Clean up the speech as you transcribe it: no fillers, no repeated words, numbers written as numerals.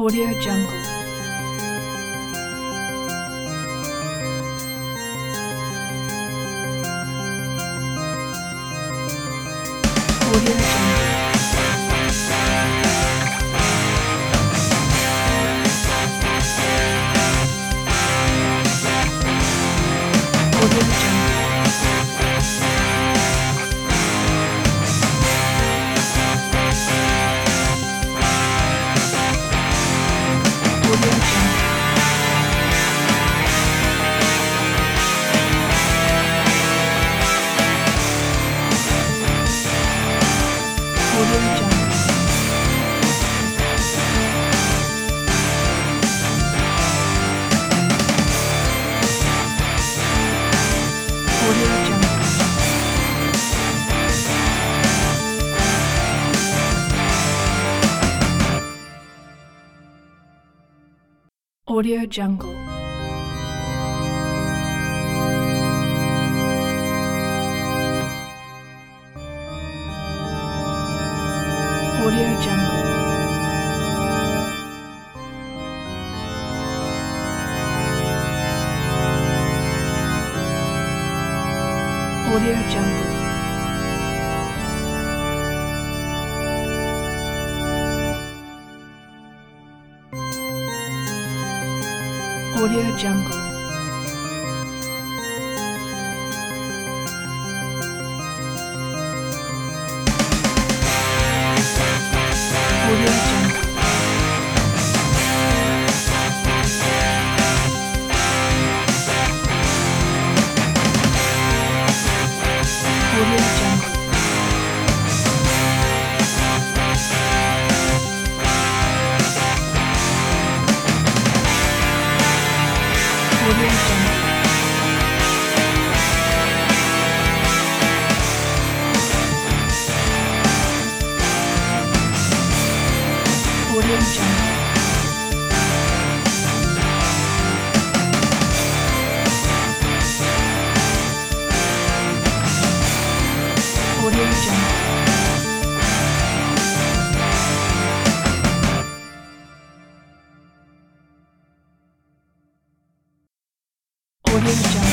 Audio Jungle. Audio Jungle. Audio Jungle. Audio Jungle. Audio Jungle. Audio Jungle. Audio Jungle. Audio Jungle. Audio Jungle. Audio Jungle. Audio Jungle. Audio Jungle. Audio Jungle. Audio Jungle. Audio Jungle. Audio Jungle.